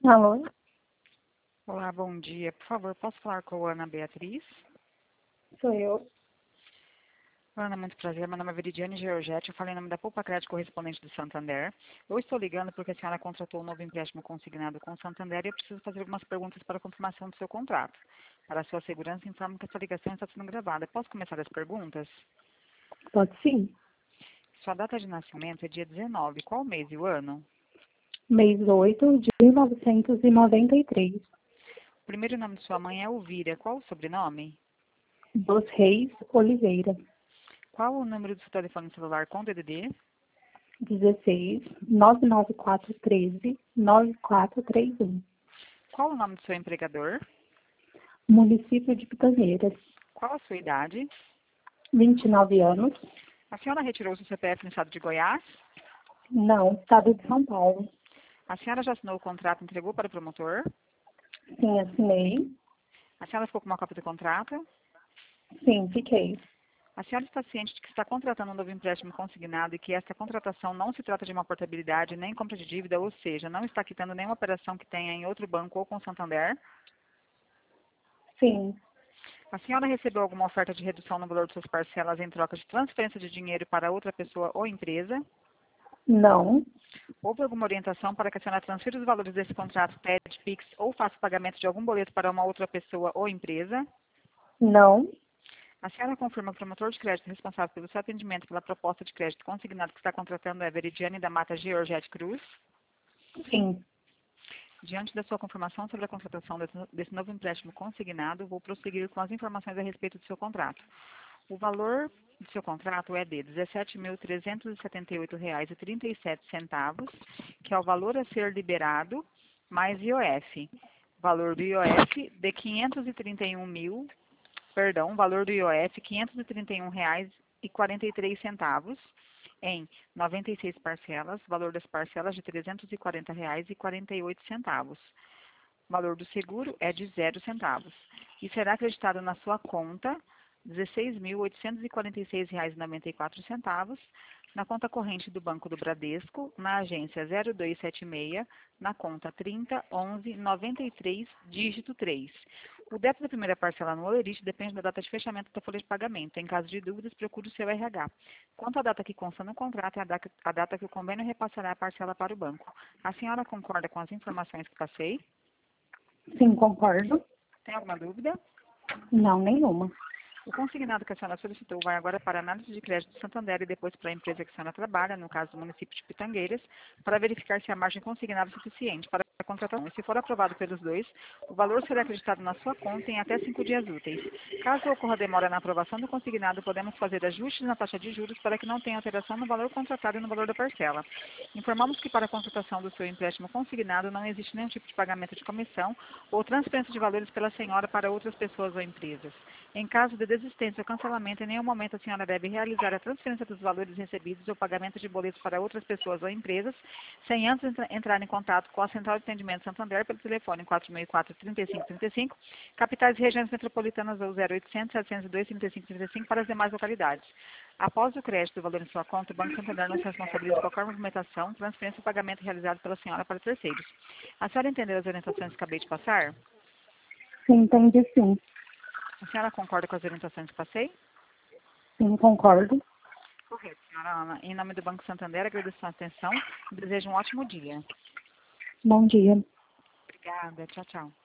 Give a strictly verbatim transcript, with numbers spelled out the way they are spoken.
Alô? Olá, bom dia. Por favor, posso falar com a Ana Beatriz? Sou eu. Ana, muito prazer. Meu nome é Veridiane Georgette. Eu falei em nome da Poupa Crédito Correspondente do Santander. Eu estou ligando porque a senhora contratou um novo empréstimo consignado com o Santander e eu preciso fazer algumas perguntas para a confirmação do seu contrato. Para a sua segurança, informo que essa ligação está sendo gravada. Posso começar as perguntas? Pode sim. Sua data de nascimento é dia dezenove. Qual o mês e o ano? Mês oito de mil novecentos e noventa e três. O primeiro nome de sua mãe é Elvira. Qual o sobrenome? Dos Reis Oliveira. Qual o número do seu telefone celular com D D D? dezesseis, nove nove quatro um três, nove quatro três um. Qual o nome do seu empregador? Município de Pitangueiras. Qual a sua idade? vinte e nove anos. A senhora retirou o seu C P F no estado de Goiás? Não, estado de São Paulo. A senhora já assinou o contrato e entregou para o promotor? Sim, assinei. A senhora ficou com uma cópia do contrato? Sim, fiquei. A senhora está ciente de que está contratando um novo empréstimo consignado e que esta contratação não se trata de uma portabilidade nem compra de dívida, ou seja, não está quitando nenhuma operação que tenha em outro banco ou com o Santander? Sim. A senhora recebeu alguma oferta de redução no valor de suas parcelas em troca de transferência de dinheiro para outra pessoa ou empresa? Não. Houve alguma orientação para que a senhora transfira os valores desse contrato T E D, Pix ou faça pagamento de algum boleto para uma outra pessoa ou empresa? Não. A senhora confirma que o promotor de crédito responsável pelo seu atendimento pela proposta de crédito consignado que está contratando é Veridiane da Mata Georgette Cruz? Sim. Diante da sua confirmação sobre a contratação desse desse novo empréstimo consignado, vou prosseguir com as informações a respeito do seu contrato. O valor do seu contrato é de dezessete mil trezentos e setenta e oito reais e trinta e sete centavos, que é o valor a ser liberado, mais I O F. Valor do I O F de quinhentos e trinta e um mil, perdão, valor do I O F quinhentos e trinta e um reais e quarenta e três centavos, em noventa e seis parcelas, valor das parcelas de trezentos e quarenta reais e quarenta e oito centavos. O valor do seguro é de zero centavos. E será acreditado na sua conta dezesseis mil oitocentos e quarenta e seis reais e noventa e quatro centavos, na conta corrente do Banco do Bradesco, na agência zero dois sete seis, na conta trinta, onze, noventa e três, dígito três. O débito da primeira parcela no Olerite depende da data de fechamento da folha de pagamento. Em caso de dúvidas, procure o seu R H. Quanto à data que consta no contrato, é a data, a data que o convênio repassará a parcela para o banco. A senhora concorda com as informações que passei? Sim, concordo. Tem alguma dúvida? Não, nenhuma. O consignado que a senhora solicitou vai agora para a análise de crédito do Santander e depois para a empresa que a senhora trabalha, no caso do município de Pitangueiras, para verificar se a margem consignada é suficiente para a contratação. E se for aprovado pelos dois, o valor será acreditado na sua conta em até cinco dias úteis. Caso ocorra demora na aprovação do consignado, podemos fazer ajustes na taxa de juros para que não tenha alteração no valor contratado e no valor da parcela. Informamos que para a contratação do seu empréstimo consignado não existe nenhum tipo de pagamento de comissão ou transferência de valores pela senhora para outras pessoas ou empresas. Em caso de desistência ou cancelamento, em nenhum momento a senhora deve realizar a transferência dos valores recebidos ou pagamento de boletos para outras pessoas ou empresas, sem antes entra- entrar em contato com a Central de Atendimento Santander pelo telefone quatro seis quatro, três cinco três cinco, capitais e regiões metropolitanas ou zero oitocentos, setecentos e dois, trinta e cinco trinta e cinco para as demais localidades. Após o crédito do valor em sua conta, o Banco Santander não se responsabiliza por qualquer movimentação, transferência ou pagamento realizado pela senhora para terceiros. A senhora entendeu as orientações que acabei de passar? Sim, entendi sim. A senhora concorda com as orientações que passei? Sim, concordo. Correto, senhora Ana. Em nome do Banco Santander, agradeço a atenção e desejo um ótimo dia. Bom dia. Obrigada. Tchau, tchau.